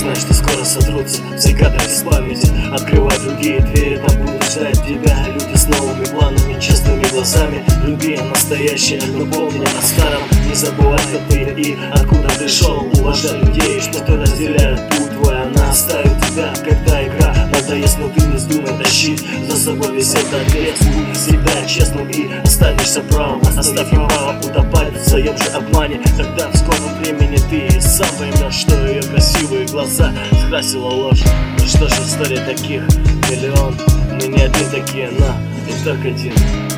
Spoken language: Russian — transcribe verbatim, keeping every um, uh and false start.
Знай, что скоро сотрутся все кадры из памяти. Открывай другие двери, там будут ждать тебя люди с новыми планами, честными глазами. Люби настоящее, но помни о старом. Не забывай, кто ты и откуда ты шел. Уважай людей, что разделяют путь твой. Она оставит тебя, когда игра надоест, но ты не вздумай тащить за собой весь этот ответ. Будь всегда честным и останешься правым. Оставь ей право утопать в своем же обмане. Тогда в скором времени ты сам поймешь, что ее красивые глаза скрасила ложь. Ну что ж, история таких миллион, мы не одни такие, но и только один.